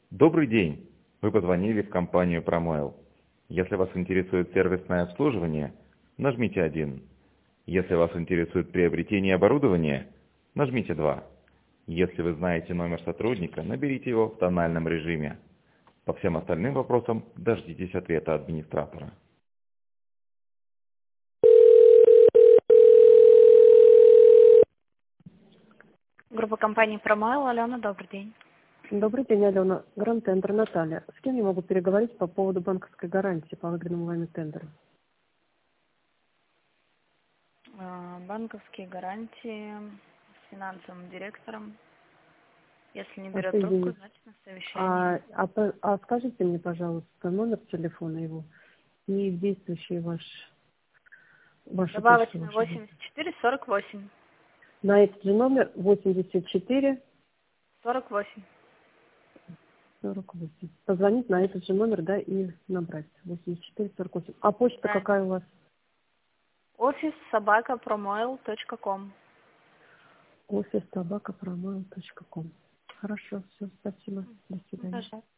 Добрый день! Вы позвонили в компанию Promail. Если вас интересует сервисное обслуживание, нажмите 1. Если вас интересует приобретение оборудования, нажмите 2. Если вы знаете номер сотрудника, наберите его в тональном режиме. По всем остальным вопросам дождитесь ответа администратора. Группа компании Promail. Алена, добрый день. Добрый день, Алена. Гранд Тендер Наталья. С кем я могу переговорить по поводу банковской гарантии по выигранному вами тендеру? Банковские гарантии с финансовым директором. Если не берет трубку, значит на совещании. Скажите мне, пожалуйста, номер телефона его и действующий вашу Добавочная почту. 84-48. На этот же номер 84 48. 48. Позвонить на этот же номер, да, и набрать 84 48. А почта Да. какая у вас? office@promail.com. office@promail.com. Хорошо, все, спасибо. До свидания. Пожалуйста.